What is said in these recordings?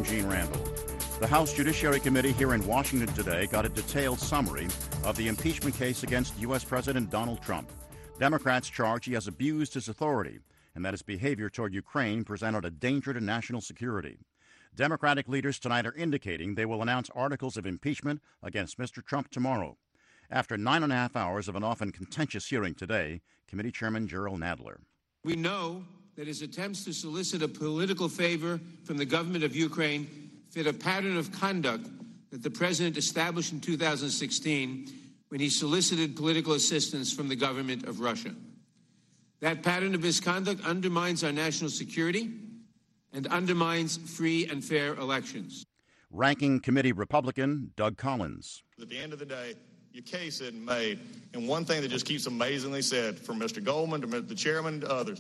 I'm Gene Randall. The House Judiciary Committee here in Washington today got a detailed summary of the impeachment case against U.S. President Donald Trump. Democrats charge he has abused his authority and that his behavior toward Ukraine presented a danger to national security. Democratic leaders tonight are indicating they will announce articles of impeachment against Mr. Trump tomorrow. After 9.5 hours of an often contentious hearing today, Committee Chairman Jerrold Nadler. We know that his attempts to solicit a political favor from the government of Ukraine fit a pattern of conduct that the president established in 2016 when he solicited political assistance from the government of Russia. That pattern of misconduct undermines our national security and undermines free and fair elections. Ranking Committee Republican Doug Collins. At the end of the day, your case isn't made. And one thing that just keeps amazingly said from Mr. Goldman to the chairman to others,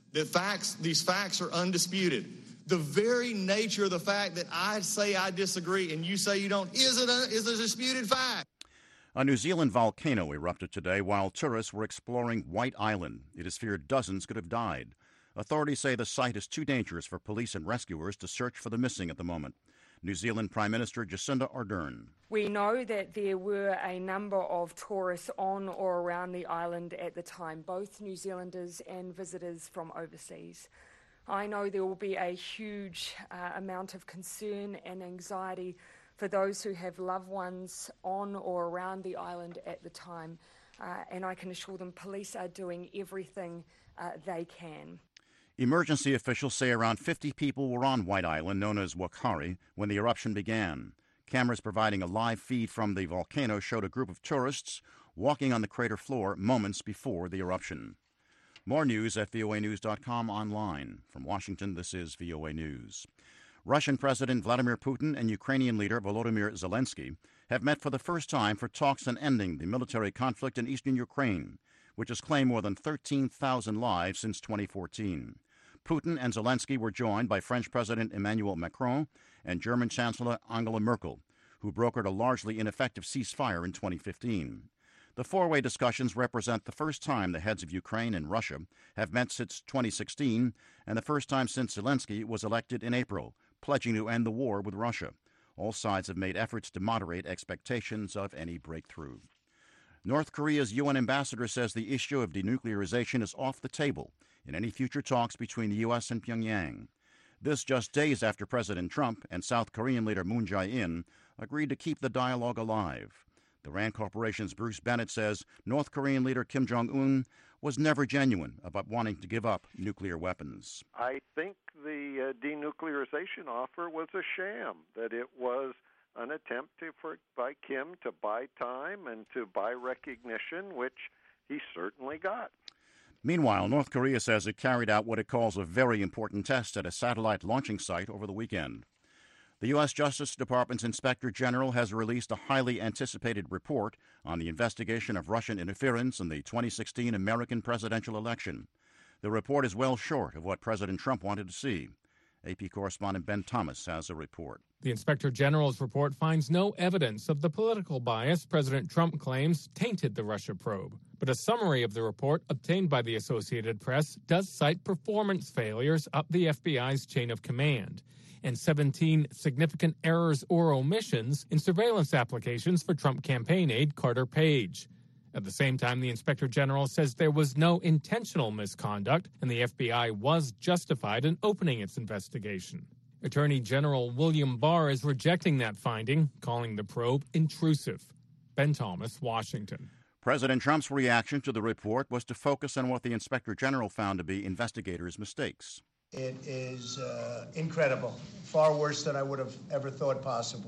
these facts are undisputed. The very nature of the fact that I say I disagree and you say you don't is a disputed fact. A New Zealand volcano erupted today while tourists were exploring White Island. It is feared dozens could have died. Authorities say the site is too dangerous for police and rescuers to search for the missing at the moment. New Zealand Prime Minister Jacinda Ardern. We know that there were a number of tourists on or around the island at the time, both New Zealanders and visitors from overseas. I know there will be a huge amount of concern and anxiety for those who have loved ones on or around the island at the time, and I can assure them police are doing everything they can. Emergency officials say around 50 people were on White Island, known as Whakaari, when the eruption began. Cameras providing a live feed from the volcano showed a group of tourists walking on the crater floor moments before the eruption. More news at voanews.com online. From Washington, this is VOA News. Russian President Vladimir Putin and Ukrainian leader Volodymyr Zelensky have met for the first time for talks on ending the military conflict in eastern Ukraine, which has claimed more than 13,000 lives since 2014. Putin and Zelensky were joined by French President Emmanuel Macron and German Chancellor Angela Merkel, who brokered a largely ineffective ceasefire in 2015. The four-way discussions represent the first time the heads of Ukraine and Russia have met since 2016 and the first time since Zelensky was elected in April, pledging to end the war with Russia. All sides have made efforts to moderate expectations of any breakthrough. North Korea's UN ambassador says the issue of denuclearization is off the table in any future talks between the U.S. and Pyongyang. This just days after President Trump and South Korean leader Moon Jae-in agreed to keep the dialogue alive. The RAND Corporation's Bruce Bennett says North Korean leader Kim Jong-un was never genuine about wanting to give up nuclear weapons. I think the denuclearization offer was a sham, that it was an attempt by Kim to buy time and to buy recognition, which he certainly got. Meanwhile, North Korea says it carried out what it calls a very important test at a satellite launching site over the weekend. The U.S. Justice Department's Inspector General has released a highly anticipated report on the investigation of Russian interference in the 2016 American presidential election. The report is well short of what President Trump wanted to see. AP correspondent Ben Thomas has a report. The Inspector General's report finds no evidence of the political bias President Trump claims tainted the Russia probe. But a summary of the report obtained by the Associated Press does cite performance failures up the FBI's chain of command and 17 significant errors or omissions in surveillance applications for Trump campaign aide Carter Page. At the same time, the Inspector General says there was no intentional misconduct and the FBI was justified in opening its investigation. Attorney General William Barr is rejecting that finding, calling the probe intrusive. Ben Thomas, Washington. President Trump's reaction to the report was to focus on what the Inspector General found to be investigators' mistakes. It is incredible, far worse than I would have ever thought possible.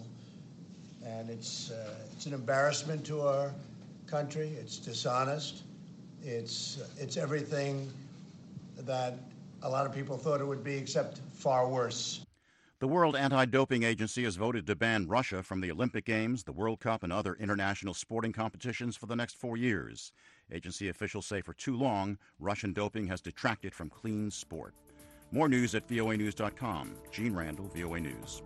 And it's an embarrassment to our country. It's dishonest. It's everything that a lot of people thought it would be, except far worse. The World Anti-Doping Agency has voted to ban Russia from the Olympic Games, the World Cup, and other international sporting competitions for the next 4 years. Agency officials say for too long, Russian doping has detracted from clean sport. More news at voanews.com. Gene Randall, VOA News.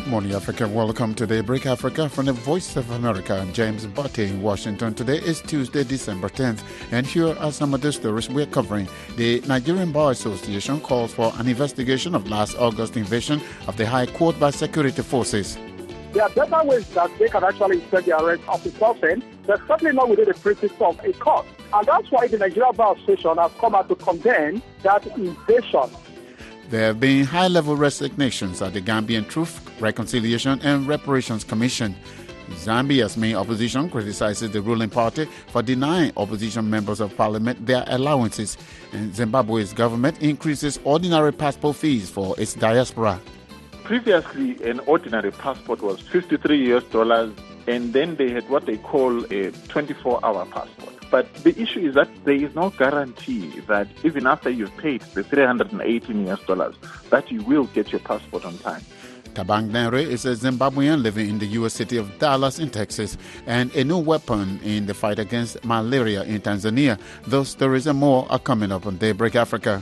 Good morning, Africa. Welcome to Daybreak Africa from the Voice of America. I'm James Botte in Washington. Today is Tuesday, December 10th, and here are some of the stories we're covering. The Nigerian Bar Association calls for an investigation of last August invasion of the High Court by security forces. There are better ways that they can actually set the arrest of the person, but certainly not within the principle of a court. And that's why the Nigerian Bar Association has come out to condemn that invasion. There have been high-level resignations at the Gambian Truth, Reconciliation and Reparations Commission. Zambia's main opposition criticizes the ruling party for denying opposition members of parliament their allowances. And Zimbabwe's government increases ordinary passport fees for its diaspora. Previously, an ordinary passport was $53, and then they had what they call a 24-hour passport. But the issue is that there is no guarantee that even after you've paid the $318, that you will get your passport on time. Tabang Nere is a Zimbabwean living in the U.S. city of Dallas in Texas, and a new weapon in the fight against malaria in Tanzania. Those stories and more are coming up on Daybreak Africa.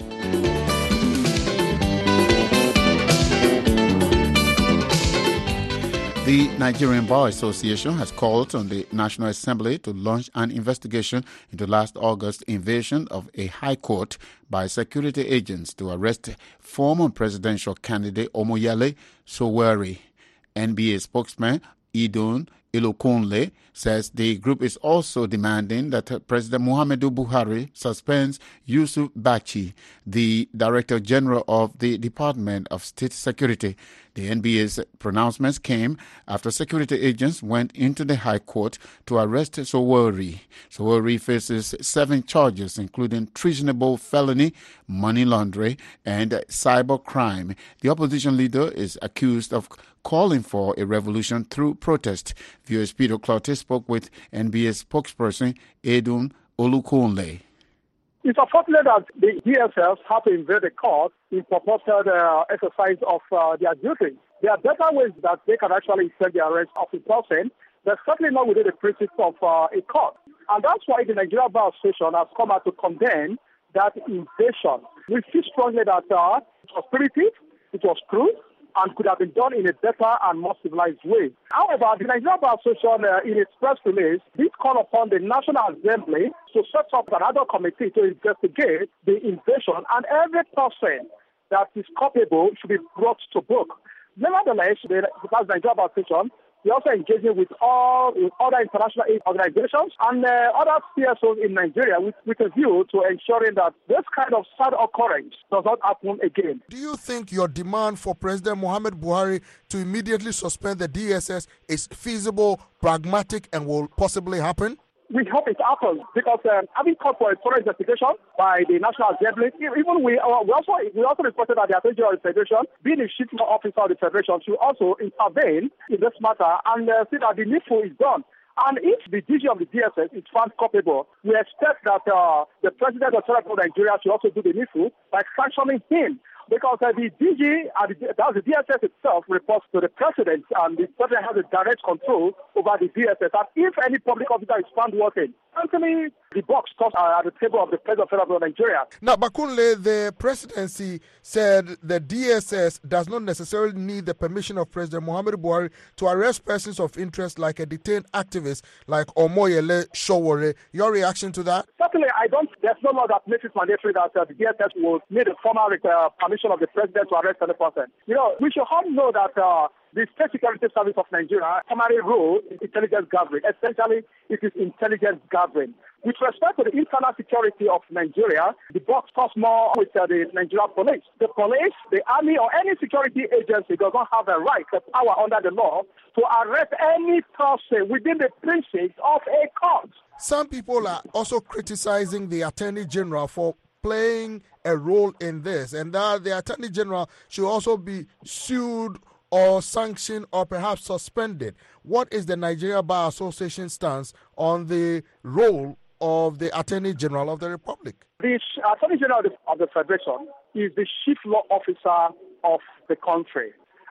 The Nigerian Bar Association has called on the National Assembly to launch an investigation into last August's invasion of a high court by security agents to arrest former presidential candidate Omoyele Sowore. NBA spokesman Edun Ilokunle says the group is also demanding that President Muhammadu Buhari suspends Yusuf Bachi, the Director General of the Department of State Security. The NBA's pronouncements came after security agents went into the High Court to arrest Sowore. Sowore faces 7 charges, including treasonable felony, money laundering, and cybercrime. The opposition leader is accused of calling for a revolution through protest. VOA's Peter Clottey spoke with NBA spokesperson Edun Olukunle. It's unfortunate that the DSS have to invade the court in purported exercise of their duty. There are better ways that they can actually set the arrest of a person, but certainly not within the principle of a court. And that's why the Nigerian Bar Association has come out to condemn that invasion. We feel strongly that it was primitive, it was cruel, and could have been done in a better and more civilized way. However, the Nigerian Bar Association, in its press release, did call upon the National Assembly to set up another committee to investigate the invasion, and every person that is culpable should be brought to book. Nevertheless, because the Nigerian Bar Association, we also engaging with other international aid organizations and other CSOs in Nigeria with a view to ensuring that this kind of sad occurrence does not happen again. Do you think your demand for President Muhammad Buhari to immediately suspend the DSS is feasible, pragmatic, and will possibly happen? We hope it happens because having called for a thorough investigation by the National Assembly, even we also reported that the Attorney General of the Federation, being the chief law officer of the Federation, should also intervene in this matter and see that the needful is done. And if the DG of the DSS is found culpable, we expect that the President of Nigeria should also do the needful by sanctioning him. Because the DG, the DSS itself, reports to the President, and the President has a direct control over the DSS. And if any public officer is found working, certainly the box stops at the table of the President of Nigeria. Now, Bakunle, the presidency said the DSS does not necessarily need the permission of President Muhammadu Buhari to arrest persons of interest like a detained activist like Omoyele Sowore. Your reaction to that? Certainly, there's no law that makes it mandatory that the DSS will need a formal permission of the President to arrest any person. We should all know that the State Security Service of Nigeria primary role is intelligence gathering. Essentially, it is intelligence gathering. With respect to the internal security of Nigeria, the box stops more with the Nigerian police. The police, the army, or any security agency does not have a right, the power under the law, to arrest any person within the precincts of a court. Some people are also criticizing the Attorney General for playing a role in this, and that the Attorney General should also be sued or sanctioned or perhaps suspended. What is the Nigeria Bar Association stance on the role of the Attorney General of the Republic? The Attorney General of the Federation is the chief law officer of the country.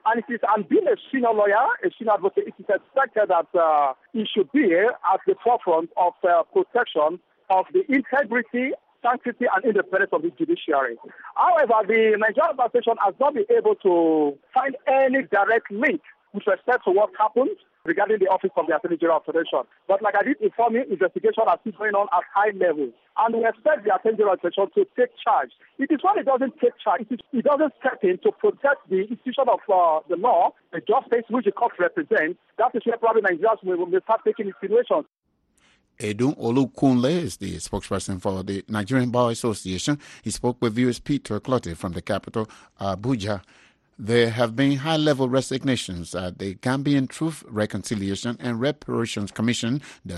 And being a senior lawyer, a senior advocate, it is expected that he should be at the forefront of protection of the integrity, sanctity and independence of the judiciary. However, the Nigerian administration has not been able to find any direct link with respect to what happened regarding the office of the Attorney General of the Federation. But like I did inform you, investigation are still going on at high levels. And we expect the Attorney General of the Federation to take charge. It is when it doesn't take charge, it doesn't step in to protect the institution of the law, the justice which the court represents. That is where probably Nigerians will start taking insinuations. Edun Olukunle is the spokesperson for the Nigerian Bar Association. He spoke with viewers Peter Clottey from the capital, Abuja. There have been high-level resignations at the Gambian Truth, Reconciliation and Reparations Commission, the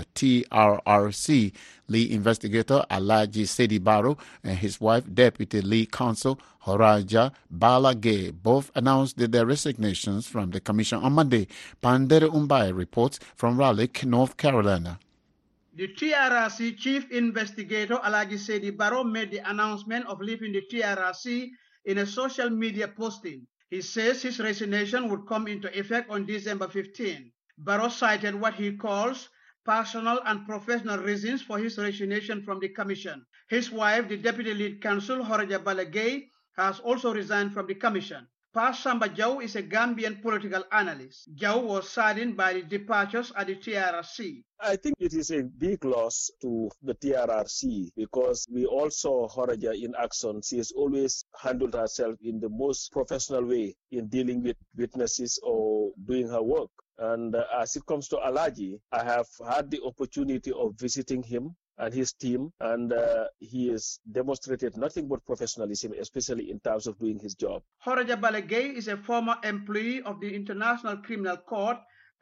TRRC. Lead investigator Alhaji Sedi Barrow and his wife, Deputy Lead Counsel Horaja Balage, both announced their resignations from the commission on Monday. Pandere Umbai reports from Raleigh, North Carolina. The TRRC Chief Investigator Alhaji Sedi Barrow made the announcement of leaving the TRRC in a social media posting. He says his resignation would come into effect on December 15. Barrow cited what he calls personal and professional reasons for his resignation from the commission. His wife, the Deputy Lead Counsel, Horaja Balagay, has also resigned from the commission. Pa Samba Jaw is a Gambian political analyst. Jaw was saddened by the departures at the TRRC. I think it is a big loss to the TRRC because we all saw Horaja in action. She has always handled herself in the most professional way in dealing with witnesses or doing her work. And as it comes to Alhaji, I have had the opportunity of visiting him and his team, and he has demonstrated nothing but professionalism, especially in terms of doing his job. Horaja Balagay is a former employee of the International Criminal Court,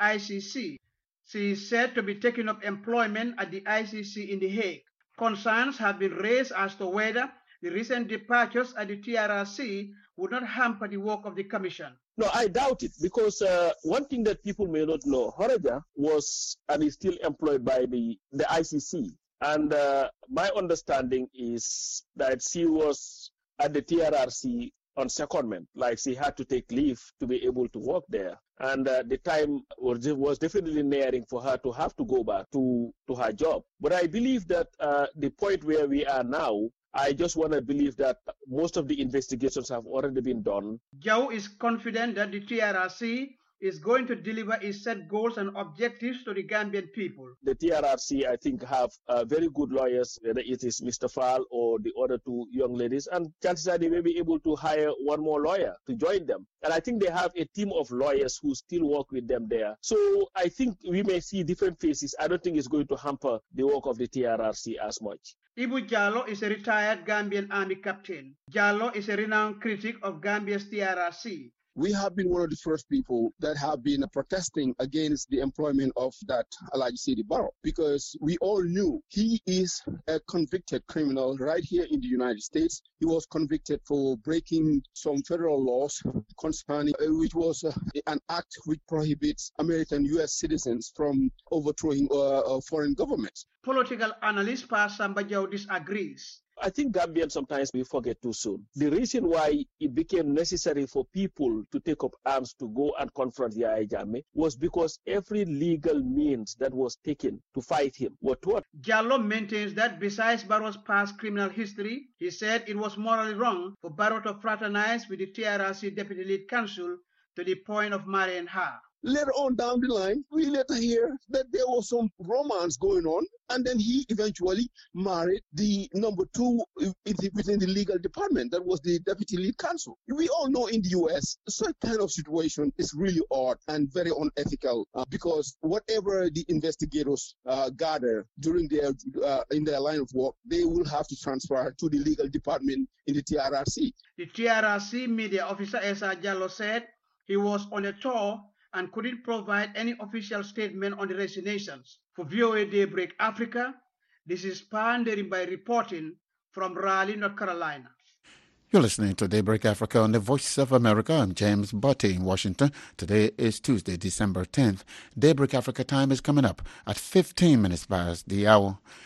ICC. She is said to be taking up employment at the ICC in The Hague. Concerns have been raised as to whether the recent departures at the TRRC would not hamper the work of the commission. No, I doubt it, because one thing that people may not know, Horaja was and is still employed by the ICC. And my understanding is that she was at the TRRC on secondment, like she had to take leave to be able to work there. And the time was definitely nearing for her to have to go back to her job. But I believe that the point where we are now, I just want to believe that most of the investigations have already been done. Jaw is confident that the TRRC is going to deliver its set goals and objectives to the Gambian people. The TRRC, I think, have very good lawyers, whether it is Mr. Fall or the other two young ladies, and chances are they may be able to hire one more lawyer to join them. And I think they have a team of lawyers who still work with them there. So I think we may see different faces. I don't think it's going to hamper the work of the TRRC as much. Ibu Jallo is a retired Gambian Army captain. Jallo is a renowned critic of Gambia's TRRC. We have been one of the first people that have been protesting against the employment of that Alhaji Sedi Barrow, because we all knew he is a convicted criminal right here in the United States. He was convicted for breaking some federal laws concerning, which was an act which prohibits American U.S. citizens from overthrowing foreign governments. Political analyst Pa Samba Jaw disagrees. I think Gambians sometimes we forget too soon. The reason why it became necessary for people to take up arms to go and confront Yahya Jammeh was because every legal means that was taken to fight him were what? Jallo maintains that besides Barrow's past criminal history, he said it was morally wrong for Barrow to fraternize with the TRRC Deputy Lead Counsel to the point of marrying her. Later on down the line, we later hear that there was some romance going on, and then he eventually married the number two within the legal department. That was the deputy lead counsel. We all know in the U.S., such kind of situation is really odd and very unethical because whatever the investigators gather during their in their line of work, they will have to transfer to the legal department in the TRRC. The TRRC media officer Esa Jallo said he was on a tour and couldn't provide any official statement on the resignations. For VOA Daybreak Africa, this is Pandering by reporting from Raleigh, North Carolina. You're listening to Daybreak Africa on the Voice of America. I'm James Botte in Washington. Today is Tuesday, December 10th. Daybreak Africa time is coming up at 15 minutes past the hour.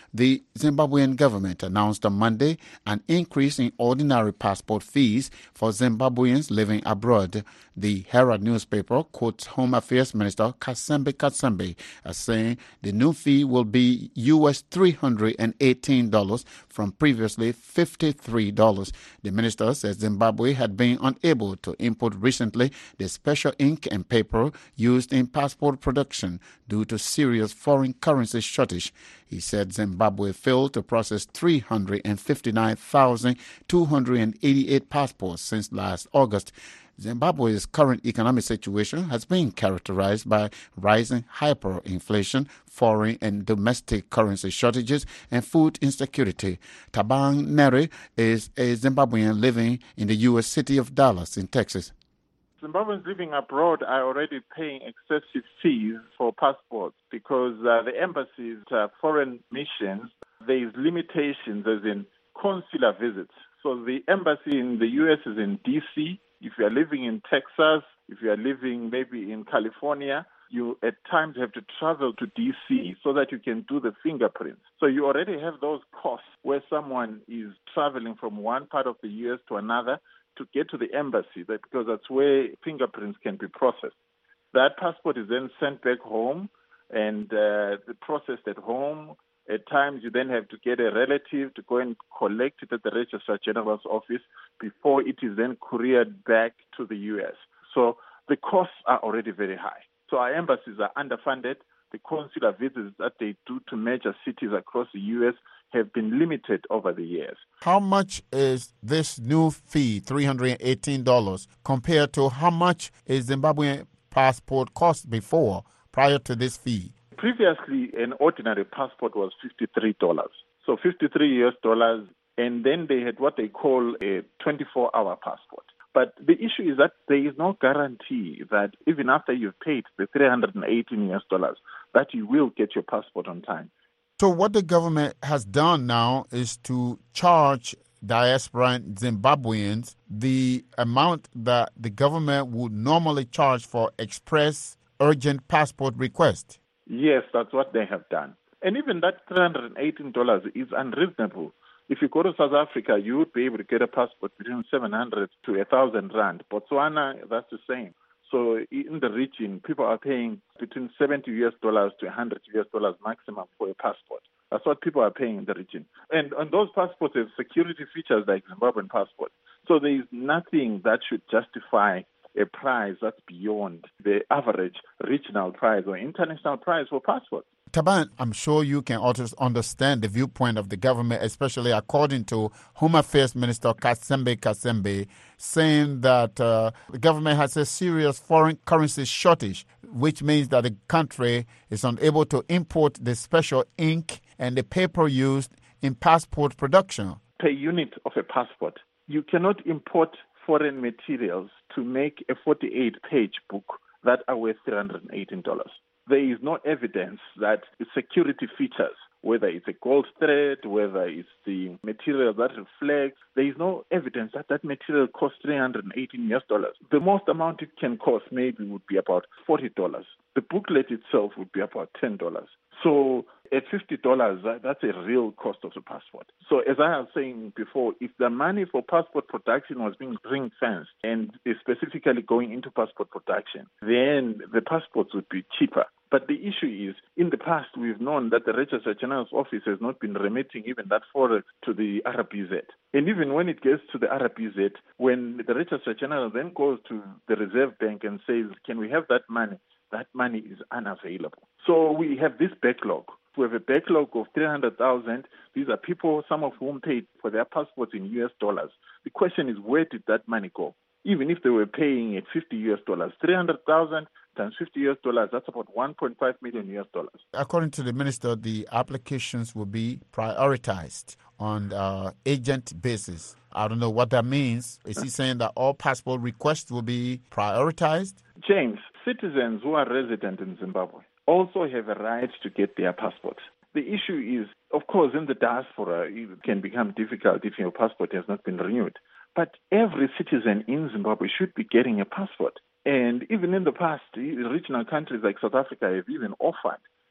The Zimbabwean government announced on Monday an increase in ordinary passport fees for Zimbabweans living abroad. The Herald newspaper quotes Home Affairs Minister Kasembe as saying the new fee will be US $318 from previously $53. The minister says Zimbabwe had been unable to import recently the special ink and paper used in passport production due to serious foreign currency shortage. He said Zimbabwe failed to process 359,288 passports since last August. Zimbabwe's current economic situation has been characterized by rising hyperinflation, foreign and domestic currency shortages, and food insecurity. Tabang Neri is a Zimbabwean living in the U.S. city of Dallas in Texas. Zimbabweans living abroad are already paying excessive fees for passports because the embassies, foreign missions, there is limitations as in consular visits. So the embassy in the U.S. is in D.C. If you are living in Texas, if you are living maybe in California, you at times have to travel to D.C. so that you can do the fingerprints. So you already have those costs where someone is traveling from one part of the U.S. to another to get to the embassy, because that's where fingerprints can be processed. That passport is then sent back home and processed at home. At times, you then have to get a relative to go and collect it at the Registrar General's office before it is then couriered back to the U.S. So the costs are already very high. So our embassies are underfunded. The consular visits that they do to major cities across the U.S. have been limited over the years. How much is this new fee, $318, compared to how much a Zimbabwean passport cost before, prior to this fee? Previously, an ordinary passport was $53. So $53, and then they had what they call a 24-hour passport. But the issue is that there is no guarantee that even after you've paid the $318, that you will get your passport on time. So what the government has done now is to charge diasporan Zimbabweans the amount that the government would normally charge for express urgent passport request. Yes, that's what they have done. And even that $318 is unreasonable. If you go to South Africa, you would be able to get a passport between 700 to 1,000 rand. Botswana, that's the same. So in the region, people are paying between $70 to $100 maximum for a passport. That's what people are paying in the region. And on those passports, there's security features like Zimbabwean passport. So there is nothing that should justify a price that's beyond the average regional price or international price for passports. Taban, I'm sure you can also understand the viewpoint of the government, especially according to Home Affairs Minister Kasembe, saying that the government has a serious foreign currency shortage, which means that the country is unable to import the special ink and the paper used in passport production. Per unit of a passport, you cannot import foreign materials to make a 48-page book that are worth $318. There is no evidence that security features, whether it's a gold thread, whether it's the material that reflects, there is no evidence that that material costs $318. The most amount it can cost maybe would be about $40. The booklet itself would be about $10. So at $50, that's a real cost of the passport. So as I was saying before, if the money for passport production was being ring-fenced and is specifically going into passport production, then the passports would be cheaper. But the issue is, in the past, we've known that the Registrar General's office has not been remitting even that forex to the RBZ. And even when it gets to the RBZ, when the Registrar General then goes to the Reserve Bank and says, can we have that money is unavailable. So we have this backlog. We have a backlog of 300,000. These are people, some of whom paid for their passports in US dollars. The question is, where did that money go? Even if they were paying at $50, 300,000 times $50, that's about $1.5 million. According to the minister, the applications will be prioritized on agent basis. I don't know what that means. Is he saying that all passport requests will be prioritized? James, citizens who are resident in Zimbabwe also have a right to get their passports. The issue is, of course, in the diaspora, it can become difficult if your passport has not been renewed. But every citizen in Zimbabwe should be getting a passport. And even in the past, regional countries like South Africa have even offered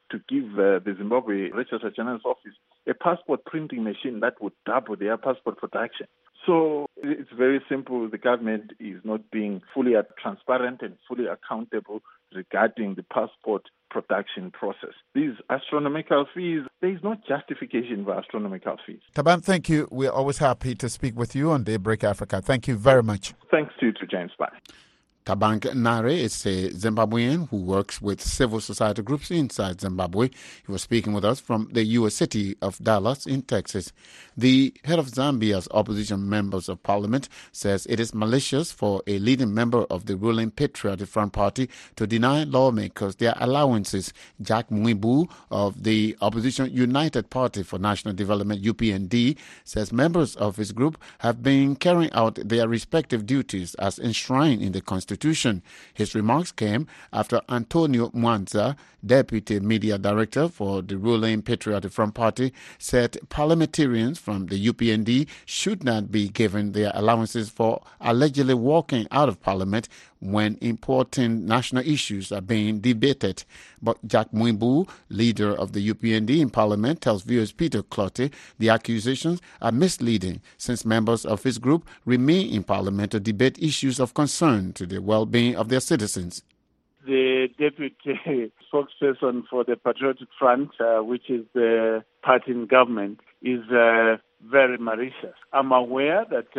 to give the Zimbabwe Registrar General's Office a passport printing machine that would double their passport production. So it's very simple. The government is not being fully transparent and fully accountable regarding the passport production process. These astronomical fees, there is no justification for astronomical fees. Taban, thank you. We're always happy to speak with you on Daybreak Africa. Thank you very much. Thanks to James. Bye. Taban Nare is a Zimbabwean who works with civil society groups inside Zimbabwe. He was speaking with us from the U.S. city of Dallas in Texas. The head of Zambia's opposition members of parliament says it is malicious for a leading member of the ruling Patriotic Front Party to deny lawmakers their allowances. Jack Mwibu of the opposition United Party for National Development, UPND, says members of his group have been carrying out their respective duties as enshrined in the Constitution. His remarks came after Antonio Mwanza, Deputy Media Director for the ruling Patriotic Front Party, said parliamentarians from the UPND should not be given their allowances for allegedly walking out of Parliament when important national issues are being debated. But Jack Mwimbu, leader of the UPND in Parliament, tells viewers Peter Clottey the accusations are misleading since members of his group remain in Parliament to debate issues of concern to the well-being of their citizens. The deputy spokesperson for the Patriotic Front, which is the party in government, is very malicious. I'm aware that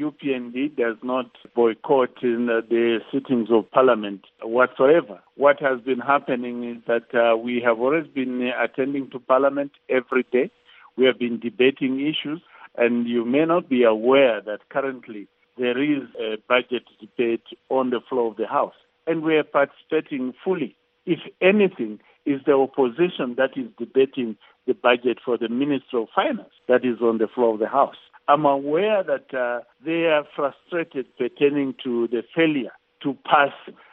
UPND does not boycott in the sittings of Parliament whatsoever. What has been happening is that we have always been attending to Parliament every day. We have been debating issues, and you may not be aware that currently there is a budget debate on the floor of the House, and we are participating fully. If anything, is the opposition that is debating the budget for the Ministry of Finance that is on the floor of the House. I'm aware that they are frustrated pertaining to the failure to pass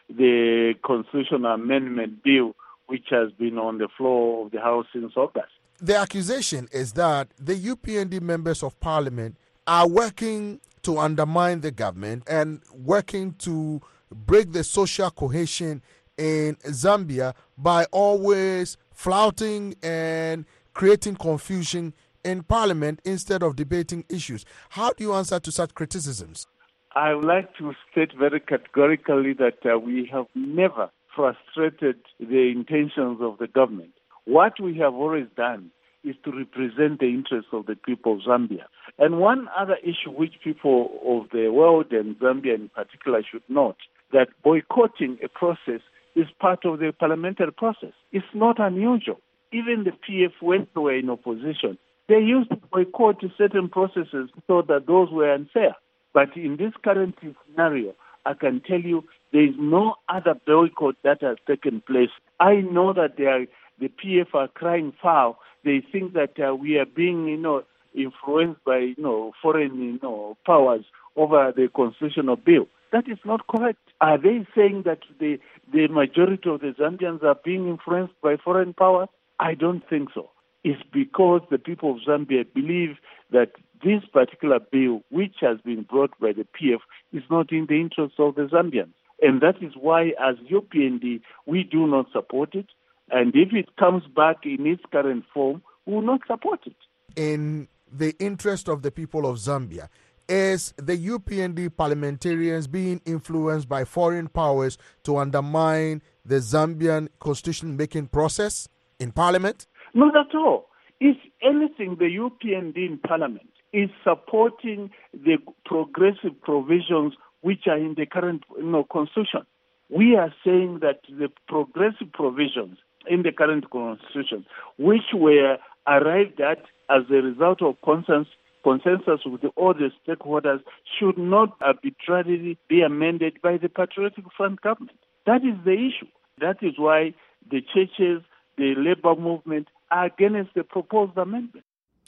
the constitutional amendment bill which has been on the floor of the House since August. The accusation is that the UPND members of Parliament are working to undermine the government and working to break the social cohesion in Zambia by always flouting and creating confusion in Parliament instead of debating issues. How do you answer to such criticisms? I would like to state very categorically that we have never frustrated the intentions of the government. What we have always done is to represent the interests of the people of Zambia. And one other issue which people of the world and Zambia in particular should note, that boycotting a process is part of the parliamentary process. It's not unusual. Even the PF, when they were in opposition, they used to boycott certain processes so that those were unfair. But in this current scenario, I can tell you there is no other boycott that has taken place. I know that the PF are crying foul. They think that we are being, influenced by, foreign, powers over the constitutional bill. That is not correct. Are they saying that the majority of the Zambians are being influenced by foreign powers? I don't think so. It's because the people of Zambia believe that this particular bill, which has been brought by the PF, is not in the interest of the Zambians. And that is why, as UPND, we do not support it. And if it comes back in its current form, we will not support it. In the interest of the people of Zambia, is the UPND parliamentarians being influenced by foreign powers to undermine the Zambian constitution-making process in Parliament? Not at all. If anything, the UPND in Parliament is supporting the progressive provisions which are in the current constitution. We are saying that the progressive provisions in the current constitution, which were arrived at as a result of consensus with all the stakeholders, should not arbitrarily be amended by the Patriotic Front government. That is the issue. That is why the churches, the labor movement are against the proposed amendment.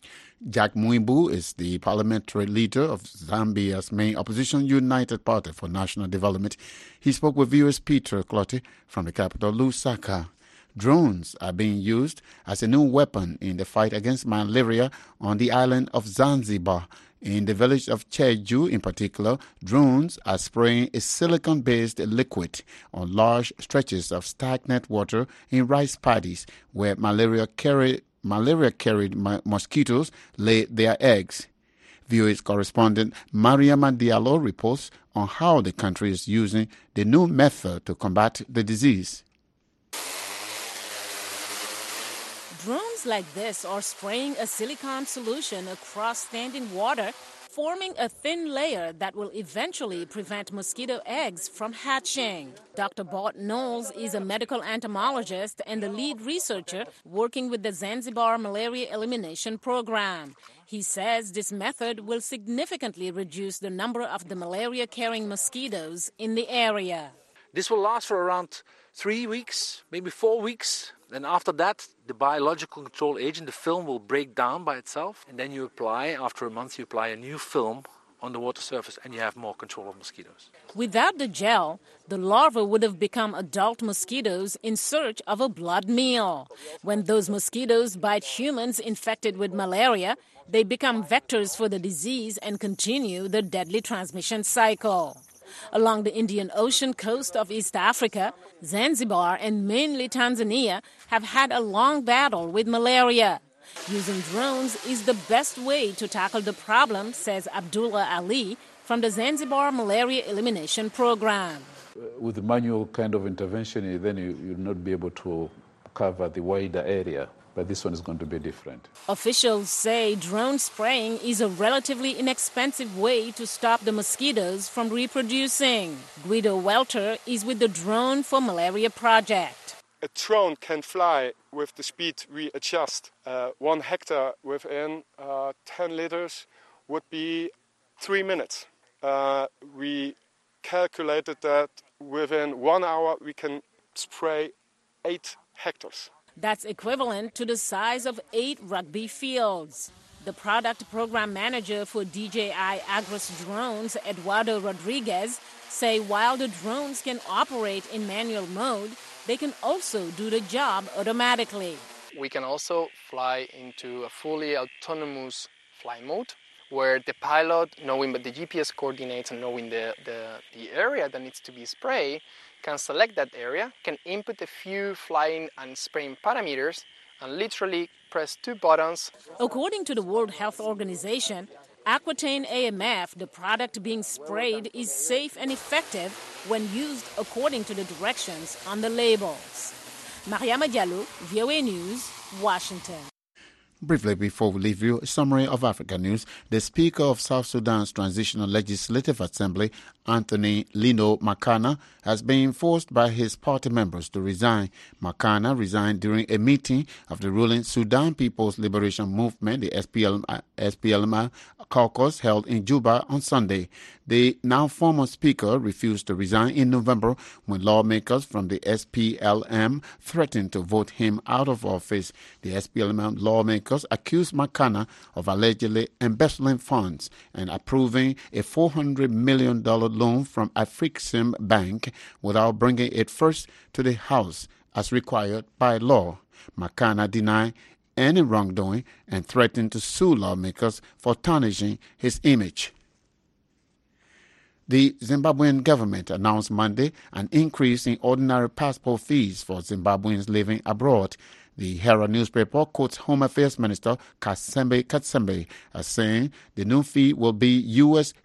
Jack Mwibu is the parliamentary leader of Zambia's main opposition, United Party for National Development. He spoke with viewers Peter Clottey from the capital, Lusaka. Drones are being used as a new weapon in the fight against malaria on the island of Zanzibar In the village of Cheju, in particular, drones are spraying a silicon-based liquid on large stretches of stagnant water in rice paddies where malaria-carried mosquitoes lay their eggs. VOA's correspondent Mariama Diallo reports on how the country is using the new method to combat the disease. Drones like this are spraying a silicone solution across standing water, forming a thin layer that will eventually prevent mosquito eggs from hatching. Dr. Bart Knowles is a medical entomologist and the lead researcher working with the Zanzibar Malaria Elimination Program. He says this method will significantly reduce the number of the malaria-carrying mosquitoes in the area. This will last for around 3 weeks, maybe 4 weeks. Then after that, the biological control agent, the film, will break down by itself. And then you apply, after a month, you apply a new film on the water surface and you have more control of mosquitoes. Without the gel, the larvae would have become adult mosquitoes in search of a blood meal. When those mosquitoes bite humans infected with malaria, they become vectors for the disease and continue the deadly transmission cycle. Along the Indian Ocean coast of East Africa, Zanzibar and mainly Tanzania have had a long battle with malaria. Using drones is the best way to tackle the problem, says Abdullah Ali from the Zanzibar Malaria Elimination Program. With the manual kind of intervention, then you'll not be able to cover the wider area. But this one is going to be different. Officials say drone spraying is a relatively inexpensive way to stop the mosquitoes from reproducing. Guido Welter is with the Drone for Malaria project. A drone can fly with the speed we adjust. 1 hectare within 10 liters would be 3 minutes. We calculated that within 1 hour we can spray 8 hectares. That's equivalent to the size of 8 rugby fields. The product program manager for DJI Agris drones, Eduardo Rodriguez, say while the drones can operate in manual mode, they can also do the job automatically. We can also fly into a fully autonomous fly mode, where the pilot, knowing the GPS coordinates and knowing the area that needs to be sprayed, can select that area, can input a few flying and spraying parameters, and literally press 2 buttons. According to the World Health Organization, Aquitaine AMF, the product being sprayed, is safe and effective when used according to the directions on the labels. Mariama Diallo, VOA News, Washington. Briefly before we leave you, a summary of Africa news. The Speaker of South Sudan's Transitional Legislative Assembly, Anthony Lino Makana, has been forced by his party members to resign. Makana resigned during a meeting of the ruling Sudan People's Liberation Movement, the SPLM caucus, held in Juba on Sunday. The now former speaker refused to resign in November when lawmakers from the SPLM threatened to vote him out of office. The SPLM lawmakers accused Makana of allegedly embezzling funds and approving a $400 million loan from Afriksim Bank without bringing it first to the House as required by law. Makana denied any wrongdoing and threatened to sue lawmakers for tarnishing his image. The Zimbabwean government announced Monday an increase in ordinary passport fees for Zimbabweans living abroad. The Herald newspaper quotes Home Affairs Minister Katsembe as saying the new fee will be US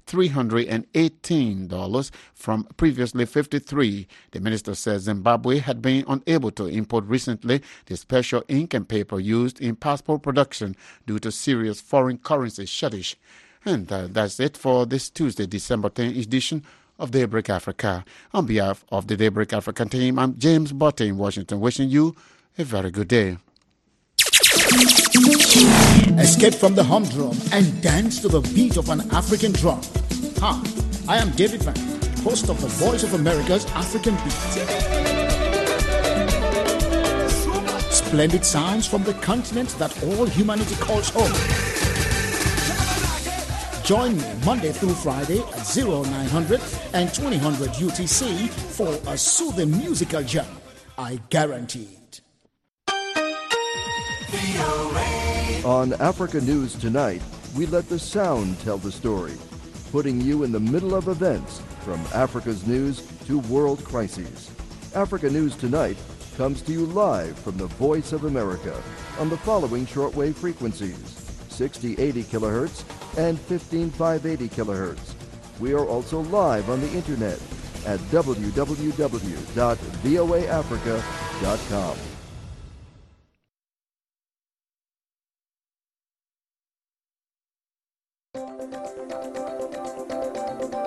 $318 from previously $53. The minister says Zimbabwe had been unable to import recently the special ink and paper used in passport production due to serious foreign currency shortage. And that's it for this Tuesday, December 10 edition of Daybreak Africa. On behalf of the Daybreak Africa team, I'm James Botte in Washington, wishing you a very good day. Escape from the humdrum and dance to the beat of an African drum. Hi, I am David Van, host of the Voice of America's African Beat. Splendid sounds from the continent that all humanity calls home. Join me Monday through Friday at 0900 and 2000 UTC for a soothing musical jam. I guarantee it. On Africa News Tonight, we let the sound tell the story, putting you in the middle of events from Africa's news to world crises. Africa News Tonight comes to you live from the Voice of America on the following shortwave frequencies: 6080 kilohertz and 15580 kilohertz. We are also live on the internet at www.voaafrica.com.